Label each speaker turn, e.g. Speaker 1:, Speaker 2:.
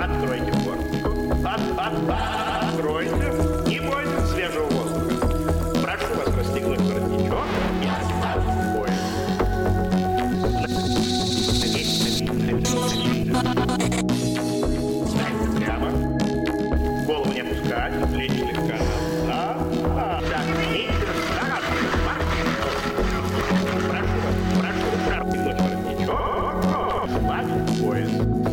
Speaker 1: Откройте форточку. Откройте. Не бойтесь свежего воздуха. Прошу вас расстегнуть воротничок и оставить пояс. Ставьте прямо. Голову не опускать, плечи слегка назад. Так, интересно. Прошу вас расстегнуть воротничок. Оставить пояс.